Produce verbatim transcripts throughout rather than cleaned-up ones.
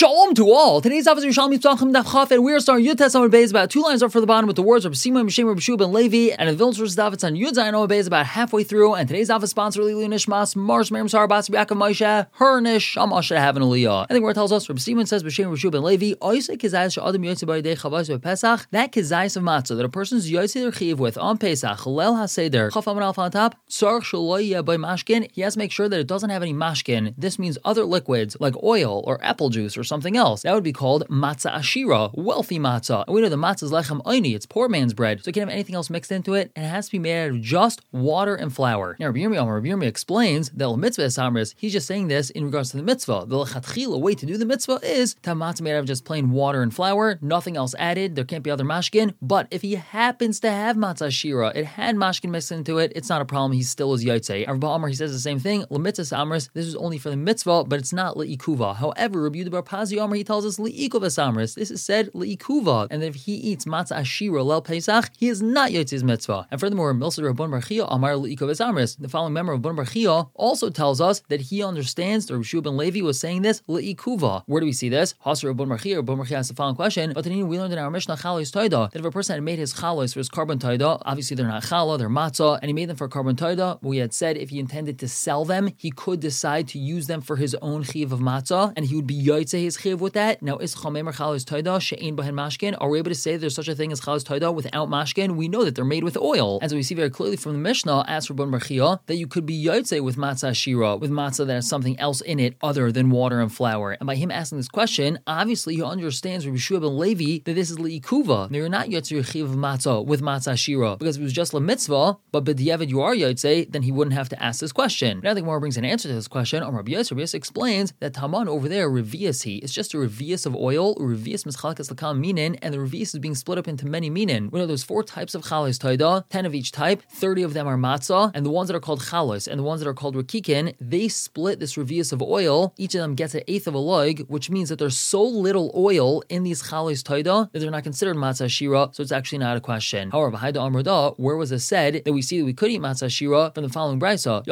Shalom to all. Today's officer Shalom Yitzchak Daf Chaf, and we are starting Yud Tes Amud Beis about two lines up for the bottom with the words of Simon Mishem Rabbi Shua ben Levi, and the Vilna Source Daf it's on Yud Zayin Amud Beis about halfway through. And today's office sponsor Lili Nishmas Mars Miriam Sar Bas Yaakov Moshe her Nishama should have an Aliyah. I think where it tells us Rabbi Simon says Mishem Rabbi Shua ben Levi Oisei Kizayis Shadam Yotze B'Yidei Chavos Pesach, that Kizayis of matzah that a person's Yotze their Chiv with on Pesach Chalel Haseder Chaf Amud Alf on top Tzarich Shaloi Yeh by Mashkin, he has to make sure that it doesn't have any mashkin. This means other liquids like oil or apple juice or something else. That would be called matzah ashira, wealthy matzah. And we know the matzah is lechem oini, it's poor man's bread, so it can't have anything else mixed into it, and it has to be made out of just water and flour. Now Rabbi Yirmiyah, Rabbi Yirmiyah explains that the mitzvah is samris. He's just saying this in regards to the mitzvah. The lechatchila way to do the mitzvah is to have matzah made out of just plain water and flour, nothing else added. There can't be other mashkin. But if he happens to have matzah ashira, it had mashkin mixed into it, it's not a problem. He still is yaitse. Rabbi Amar, he says the same thing. L'mitzvah samris. This is only for the mitzvah, but it's not le'ikuva. However, Rabbi Yehuda bar Pazi Amar, he tells us le'ikuva samris. This is said le'ikuva, and if he eats matzah ashira lel pesach, he is not yotzei's mitzvah. And furthermore, Milsa Rabban bar Chia Amar le'ikuva samris. The following member of Rabban bar Chia also tells us that he understands that Rabbi Shua ben Levi was saying this le'ikuva. Where do we see this? Hasar Rabban bar Chia. Rabban bar Chia asks the following question. But then we learned in our Mishnah chalos toida that if a person had made his chalos for his carbon toida, obviously they're not challah, they're matzah, and he made them for carbon toida. We had said if he intended to sell them, he could decide to use them for his own chiv of matzah, and he would be yotzei his chiv with that. Now, is chamemer chalos toida she'ein bahen mashkin? Are we able to say there's such a thing as chalos toida without mashkin? We know that they're made with oil, and so we see very clearly from the Mishnah, as for Rabban bar Chia, that you could be yotzei with matzah shira, with matzah that has something else in it other than water and flour. And by him asking this question, obviously he understands Rabbi Shua ben Levi that this is le'ikuva. Now, you're not yotzei your chiv of matzah with matzah shira, because if it was just la mitzvah, but b'diavad you are yotzei, then he wouldn't have to ask this question. Now, I think Gemara brings an answer to this question. Rabbi Yosef, Rabbi Yosef explains that Taman over there, revius he, it's just a revius of oil, revius mischalakas l'kam minin, and the revius is being split up into many minin. We know there's four types of chalos toida, ten of each type, thirty of them are matzah, and the ones that are called chalos and the ones that are called rakikin, they split this revius of oil. Each of them gets an eighth of a log, which means that there's so little oil in these chalos toida that they're not considered matzah shira, so it's actually not a question. However, Haida Amrada, where was it said that we see that we could eat matzah shira from the following brisa?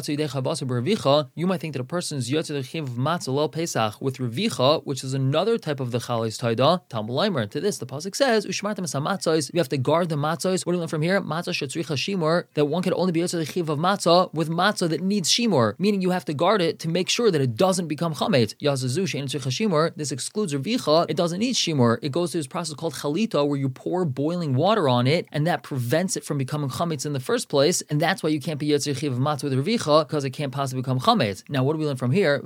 You might think that a person is yotzei the chiv of matzah lel pesach with revicha, which is another type of the chalos taida. Talmud Leimer. To this, the pasuk says, "Ushmartem es hamatzos." You have to guard the matzos. What do we learn from here? Matzah shetzricha shimur. That one could only be yotzei the chiv of matzah with matzah that needs shimur, meaning you have to guard it to make sure that it doesn't become chametz. Yazazu she'en tzricha shimur. This excludes revicha. It doesn't need shimur. It goes through this process called chalita, where you pour boiling water on it, and that prevents it from becoming chametz in the first place. And that's why you can't be yotzei chiv of matzah with revicha, because it can't possibly become chametz. Now, what do we learn from here?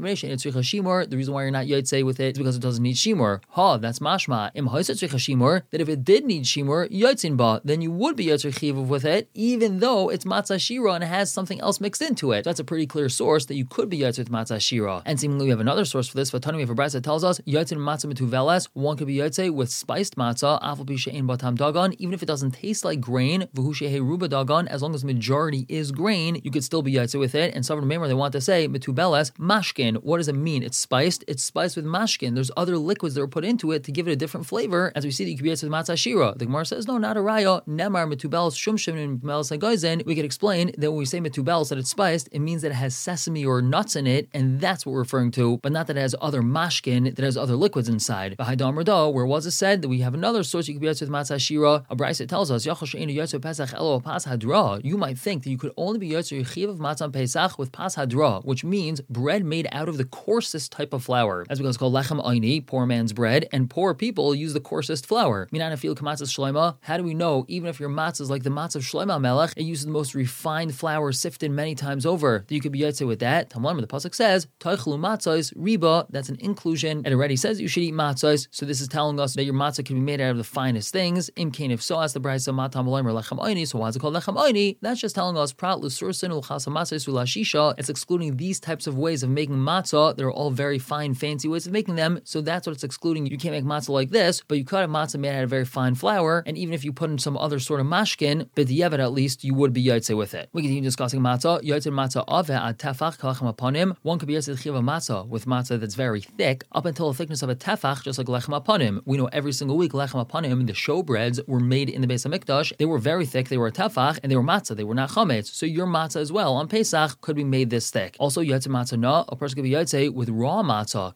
The reason why you're not yotzei with it is because it doesn't need shimur. Ha, that's mashma. Im shimur, that if it did need shimur, yotzin ba, then you would be yotzei chiv with it, even though it's matzah shira and it has something else mixed into it. So that's a pretty clear source that you could be yotzei with matzah shira. And seemingly we have another source for this. Vatani, we have a brayso that tells us yotzei matzah metuveles. One could be yotzei with spiced matzah, afal pi she'ein batam dagan, even if it doesn't taste like grain. V'hu she'hei ruba dagan, as long as the majority is grain, you could still be yotzei with it. And some of the memor they want to say metuveles mashkin. What does it mean? It's spiced. It's spiced with mashkin. There's other liquids that were put into it to give it a different flavor. As we see, that you could be yotzei with matzah shira. The Gemara says no, not a raya. Nemar metubeles shum shim and metubeles hagozen. We could explain that when we say metubeles that it's spiced, it means that it has sesame or nuts in it, and that's what we're referring to, but not that it has other mashkin, that has other liquids inside. B'haidam rado, where was it said that we have another source you could be yotzei with matzah shira? A brayso tells us yachol she'enu yotzei pesach elo pas hadra. You might think that you could only be yotzei chiv of matzah pesach with pas hadra, which means bread made out of the coarsest type of flour. That's because it's called lechem oini, poor man's bread, and poor people use the coarsest flour. Minan afil kamatzah shloima. How do we know, even if your matzah is like the matzah of Shlomo Melech, it uses the most refined flour sifted many times over, that you could be yotzei with that? Talmud, the pasuk says, toichlu matzos riba. That's an inclusion. It already says you should eat matzos, so this is telling us that your matzah can be made out of the finest things. Im kain, if so, as the brayso matam alomer lechem oini. So why is it called lechem oini? That's just telling us prat l'sursin ulchasa matzos ulashisha. It's excluding these types of ways of making matzah. They're all very fine, fancy ways of making them. So that's what it's excluding. You can't make matzah like this, but you could have matzah made out of very fine flour. And even if you put in some other sort of mashkin, b'diavad at least, you would be yotzei with it. We continue discussing matzah. Yotzei matzah ave ad tefach kalachem aponim. One could be yotzei chiv matzah with matzah that's very thick, up until the thickness of a tefach, just like lechem aponim. We know every single week lechem aponim, the showbreads, were made in the Beis Hamikdash. They were very thick. They were a tefach, and they were matzah. They were not chametz. So your matzah as well on Pesach could be made this thick. Also, yotzei matzah na, a person could be yotzei with raw matzah. Kadesh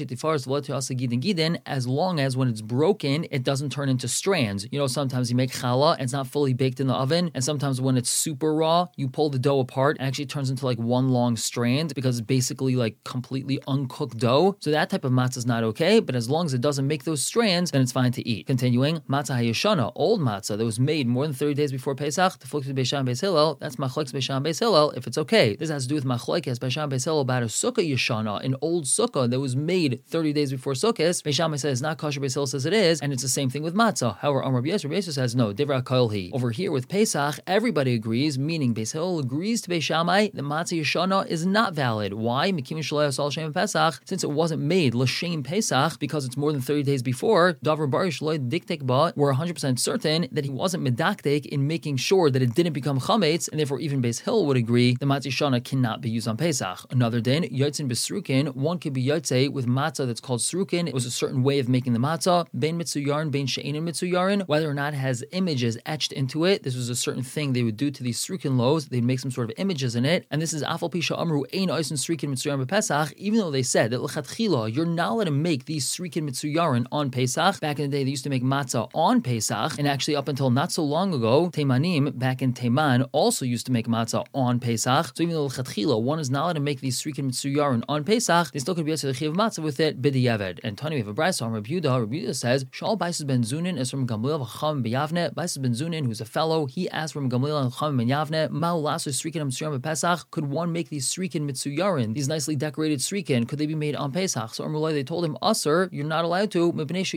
as long as when it's broken, it doesn't turn into strands. You know, sometimes you make challah and it's not fully baked in the oven, and sometimes when it's super raw, you pull the dough apart and it actually turns into like one long strand because it's basically like completely uncooked dough. So that type of matzah is not okay, but as long as it doesn't make those strands, then it's fine to eat. Continuing, matzah hayashana, old matzah that was made more than thirty days before Pesach, the flux Beisham Beis Hillel, that's machlokes Beisham Beis Hillel if it's okay. This has to do with machlokes Beisham Beis Hillel about a sukkah yashana, an old sukkah that was made thirty days before Sukkot. Beisham says it's not kosher, Beis Hillel says it is, and it's the same thing with matzah. However, Amar Rabbi Yosef says no, divra koilhi. Over here with Pesach, everybody agrees, meaning Beis Hillel agrees to Beis Shammai that matzah yashana is not valid. Why? Pesach, since it wasn't made l'shem Pesach because it's more than thirty days before. Davar barish loy diktek ba, we're one hundred percent certain that he wasn't medaktek in making sure that it didn't become chametz, and therefore even Beis Hillel would agree the matzah yashana cannot be used on Pesach. Another din, yotzin besrukin, one could be yotze with matzah that's called srukin. It was a certain way of making the matzah. Bein mitzuyarin, bein she'enin mitzuyarin, whether or not it has images etched into it. This was a certain thing they would do to these srukin loaves. They'd make some sort of images in it, and this is afal pisha amru ein oisin srukin mitzuyarin b'Pesach. Even though they said that l'chatchila you're not allowed to make these srikin mitzuyarin on Pesach. Back in the day, they used to make matzah on Pesach, and actually up until not so long ago, Teimanim back in Teiman also used to make matzah on Pesach. So even though l'chatchila one is not allowed to make these srikin mitzuyarin on Pesach, they still could be able to chiv matzah with it b'diavad. And Tani, we have a brayso on Rabbi Yehuda. Rabbi Yehuda says Shal Baisus ben Zunin is from Gamliel v'Cham b'Yavne. Baisus ben Zunin, who's a fellow, he asked from Gamliel and Cham ben Yavne, Ma'u lasu srikin mitzuyarin b'Pesach. Could one make these srikin mitzuyarin, these nicely decorated srikin, could they be made on Pesach? So Amrullah, they told him, Asr, you're not allowed to.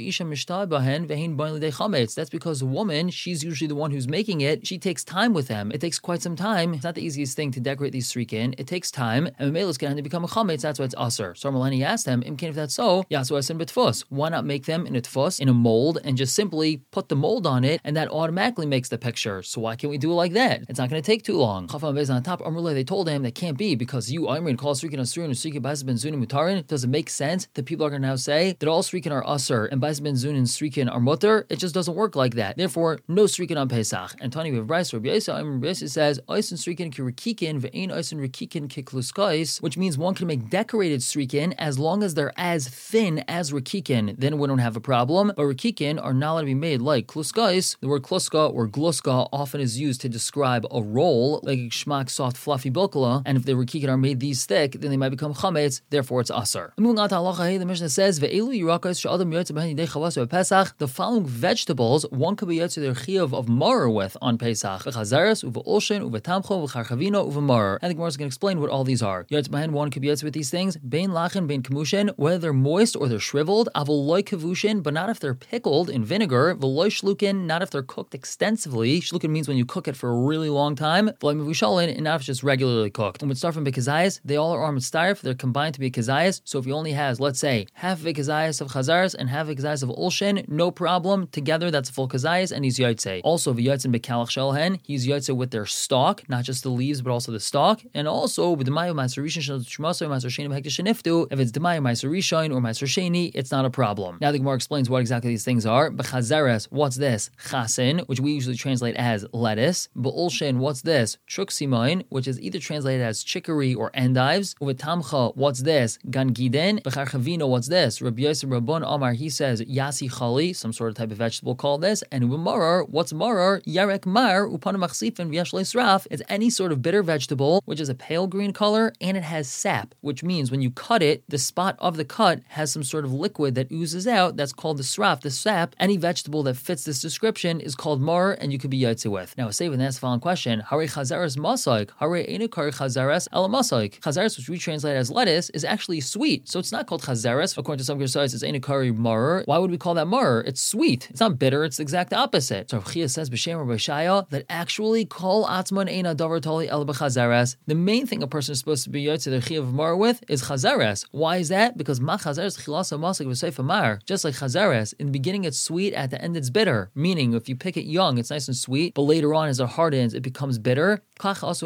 That's because the woman, she's usually the one who's making it. She takes time with them. It takes quite some time. It's not the easiest thing to decorate these srikin. It takes time, and Mamela is going to become a chametz. That's why it's Asr. So Amrullah, he asked him, if that's so, Yasu asin b'tfus. Why not make them in a tfus, in a mold, and just simply put the mold on it, and that automatically makes the picture. So why can't we do it like that? It's not going to take too long. Chafam Bez on top, Amrullah, they told him that can't be because you, Imran, call srikin asur and srikin bais ben zunim mutarin. Does it make sense that people are going to now say that all srikin are asur and bais ben zunim and srikin are mutar? It just doesn't work like that. Therefore, no srikin on Pesach. And Tani with Bryce, Rabbi Yosef, Rabbi Yosef says oisin srikin ki rikikin ve'ein oisin rikikin ki kluskais, which means one can make decorated srikin as long as they're as thin as rikikin. Then we don't have a problem. But rikikin are not allowed to be made like kluskais. The word kluska or gluska often is used to describe a roll, like a shmak, soft, fluffy bilkala. And if the rikikin are made these thick, then they might become chametz. Therefore, it's asar. Moving on to halacha, the Mishnah says ve'elu yirakas she'adam yotze b'hen yidei chavas Pesach. The following vegetables one could be yotze their chiyuv of maror with on Pesach: v'chazaras, uve'olshin, uve'tamcho, v'charchavino, uve'maror. And the Gemara is going to explain what all these are. Yotze b'hen, one could be yotze with these things: bein lachin, bein kemushin, whether they're moist or they're shriveled. Avol loy kavushin, but not if they're pickled in vinegar. V'loy shlukin, not if they're cooked extensively. Shlukin means when you cook it for a really long time. V'loy mevushalin, and not if it's just regularly cooked. And with start from bekazayas, they all are mitzdarif. They're combined to be kazayas. So if you only has, let's say, half of a kazayas of chazaras and half a kazayas of ulshin, no problem. Together, that's a full kazayas, and he's yotze. Also, v'yotzin bekalach shelhen, he's yotze with their stalk, not just the leaves, but also the stalk. And also, with demayu ma'aser rishon shel shmaso ma'aser sheni b'hekdesh sheniftu, if it's demayu ma'aser rishon or ma'aser sheni, it's not a problem. Now the Gemara explains what exactly these things are. B'chazaras, what's this? Chasin, which we usually translate as lettuce. B'ulshin, what's this? Truk simoin, which is either translated as chicory or endives. Uvetamcha, what's this? Gangiden. B'charchavino, what's this? Rabbi Yosef Rabbon Amar, he says yasi chali, some sort of type of vegetable called this. And uvemaror, what's maror? Yarek mar upana machsifin v'yesh leisraf. It's any sort of bitter vegetable which is a pale green color and it has sap, which means when you cut it, the spot of the cut has some sort of liquid that oozes out. That's called the sraf, the sap. Any vegetable that fits this description is called mar, and you could be yotze with. Now, say with that's the following question: Hare chazaras masaik, hare enukar chazaras el masaik. Chazaras, which we translate as lettuce, is actually sweet, so it's not called chazaras. According to some Gersays, it's enukari mar. Why would we call that mar? It's sweet. It's not bitter. It's the exact opposite. So Chia says b'shem Rabbi Shaya that actually kol atzman eina davar tali el b'chazaras. The main thing a person is supposed to be yotze their chia of mar with is chazaras. Why is that? Because ma chazaras chilasa masik v'seif mar. Just like chazaras, in the beginning it's sweet, at the end it's bitter. Meaning, if you pick it young, it's nice and sweet, but later on, as it hardens, it becomes bitter. That's what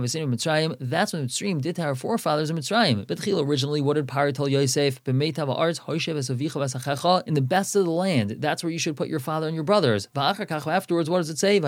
Mitzrayim did to our forefathers in Mitzrayim. Betchil, originally, what did Paro tell Yosef? In the best of the land, that's where you should put your father and your brothers. Afterwards, what does it say?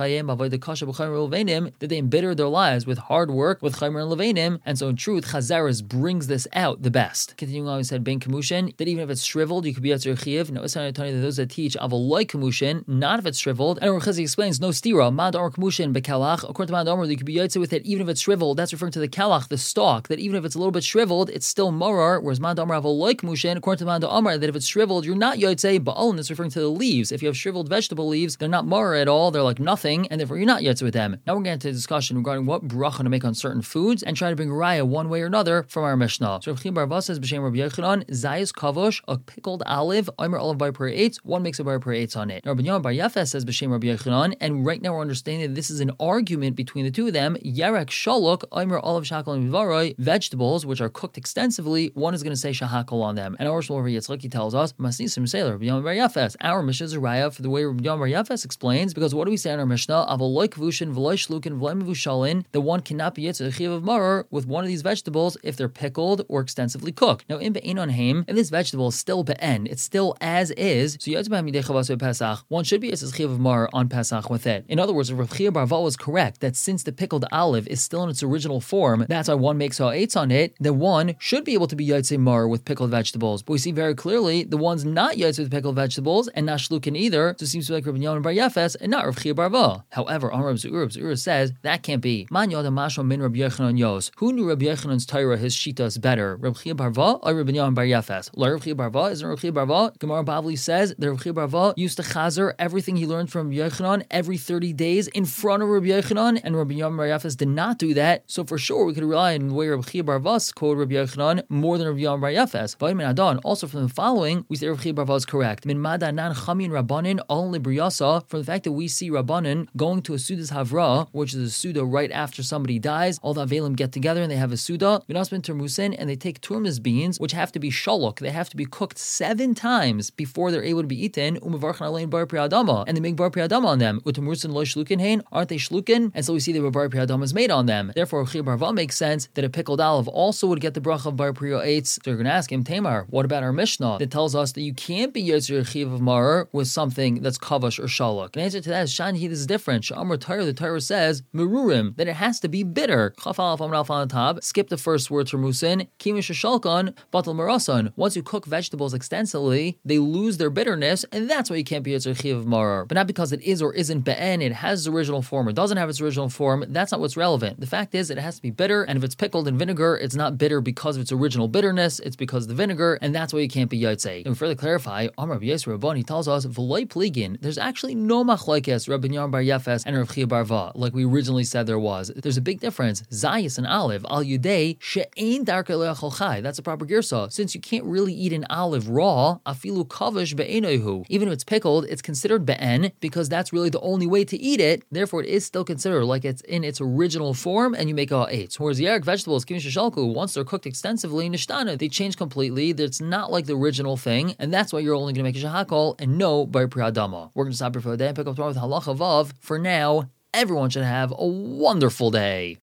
That they embittered their lives with hard work, with chaymer and levanim, and so in truth, Chazaras brings this out the best. Continuing continuing on, we said ben kamushin, that even if it's shriveled, you could be yotzer chiv. Now, it's not telling you that those that teach avaloi kamushin, not if it's shriveled. And Rav Chazi explains, no stira, mad amar kamushin bekalach. According to mad amar, you could be yotzer with it even if it's shriveled. That's referring to the kalach, the stalk, that even if it's a little bit shriveled, it's still marar, whereas mad amar avaloi kamushin, according to mad amar, that if it's shriveled, you're not yotzer, ba'alin, that's referring to the leaves. If you have shriveled vegetable leaves, they're not marar at all, they're like nothing, and therefore you're not yotzer with them. Now we're getting to a discussion regarding what bracha to make on certain foods, and try to bring raya one way or another from our Mishnah. So Rav Chia bar Abba says, b'shem Rabbi Yochanan, zayis kavosh, a pickled olive, omer olive bar per eitz, one makes a bar per eitz on it. Now Rabbi Yochanan bar Yafes says, b'shem Rabbi Yochanan, and right now we're understanding that this is an argument between the two of them. Yerek shalok, omer olive shakal and mivaroi, vegetables which are cooked extensively, one is going to say shahakal on them. And our Rabbi Yitzchak tells us, masnisim sailor, Rabbi Yochanan bar Yafes. Our Mishnah is a raya for the way Rabbi Yochanan bar Yafes explains, because what do we say in our Mishnah? Avaloi kavushin, v'loi shlukin, v'loi mevushalin, the one cannot be yetzer chiv of marar with one of these vegetables if they're pickled or extensively cooked. Now, in be'enon haim, if this vegetable is still be'en, it's still as is, so one should be yetzer chiv of marar on Pesach with it. In other words, Rav Chia bar Abba was correct that since the pickled olive is still in its original form, that's why one makes ha'etz on it, then one should be able to be yetzer marar with pickled vegetables. But we see very clearly the one's not yetzer with pickled vegetables and not shlukin either, so it seems to be like Rabbi Yochanan bar Yafes and not Rav Chia bar Abba. However, Amar Rav Zu'ur, Rav Zu'ur says that can't be. Man yoda mashma min Rabbi Yochanan yos. Who knew Rabbi Yochanan's Torah, his shitas, better? Rabbi Chia bar Abba or Rabbi Yochanan bar Yafes? La Rabbi Chia bar Abba isn't Rabbi Chia bar Abba. Gemara Bavli says that Rabbi Chia bar Abba used to chazer everything he learned from Rabbi Yochanan every thirty days in front of Rabbi Yochanan, and Rabbi Yochanan bar Yafes did not do that. So for sure we could rely on the way Rabbi Chia bar Abba quoted Rabbi Yochanan more than Rabbi Yochanan bar Yafes. But min Adon, also from the following, we say Rabbi Chia bar Abba is correct. Min madanan chamin rabbanin al libriyasa, from the fact that we see rabbanin going to a sudas havra, which is a suda right after somebody dies. All the avelim get together and they have a suda, Vinasmin Termusin, and they take turmis beans, which have to be shalok. They have to be cooked seven times before they're able to be eaten. Umavarchan alein bar priyadama, and they make bar priyadama on them. Utamursin lo shlukin hain, aren't they shlukin? And so we see that bar priyadama is made on them. Therefore, Chia bar Abba makes sense that a pickled olive also would get the bracha of bar priyo eitz. So you're going to ask him, Tamar, what about our Mishnah that tells us that you can't be yotzer chiv of marar with something that's kavash or shalok? The answer to that is Shani, this is different. Sha'amar Torah, the Torah says merurim, that it has to be bitter. Chaf alaf amar alf on top. Skip the first word for musin. Kimish shalkon batal marasan. Once you cook vegetables extensively, they lose their bitterness, and that's why you can't be yotzer chiv of marar. But not because it is or isn't be'en. It has its original form. It doesn't have its original form. That's not what's relevant. The fact is, it has to be bitter, and if it's pickled in vinegar, it's not bitter because of its original bitterness. It's because of the vinegar, and that's why you can't be yotzer. And further clarify, Amar Rabbi Yisrael Rabban, he tells us v'loi pligin. There's actually no machlekes Rabbi Yochanan bar Yafes and Rav Chia bar Abba, like we originally said there was. There's a big difference. Zayis and olive, al yudei she'ein darkei le'achol chai. That's a proper girsa. Since you can't really eat an olive raw, afilu kavish be'enoihu. Even if it's pickled, it's considered be'en because that's really the only way to eat it. Therefore, it is still considered like it's in its original form, and you make a eitz. Whereas yerek vegetables, kimish shalku, once they're cooked extensively, nishtana, they change completely. It's not like the original thing, and that's why you're only going to make a shahakal and no bar priyadama. We're going to stop here for the day and pick up tomorrow with halacha vav. For now, everyone should have a wonderful day.